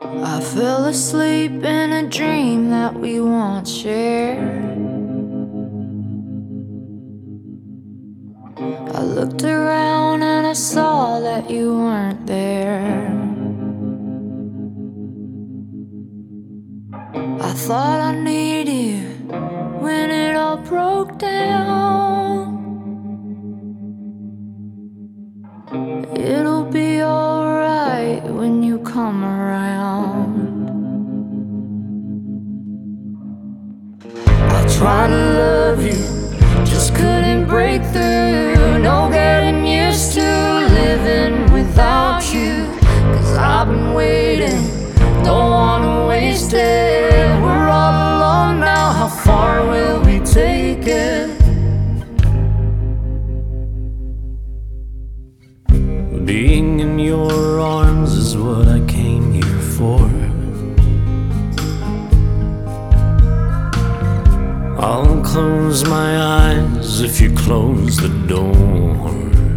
I fell asleep in a dream that we once shared. I looked around and I saw that you weren't there. I thought I needed you when it all broke down. It'll be alright when you come around. I tried to love you, just couldn't break through. No getting used to living without you, 'cause I've been waiting, don't wanna waste it. We're all alone now, how far will we take it? Being in your arms is what I came here for. I'll close my eyes if you close the door.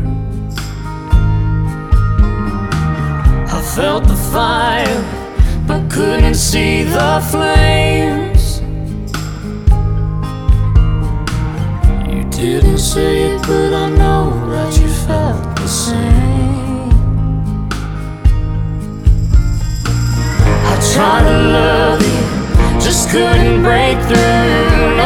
I felt the fire, but couldn't see the flames. You didn't say it, but I know that you felt the same. I tried to love you, just couldn't break through.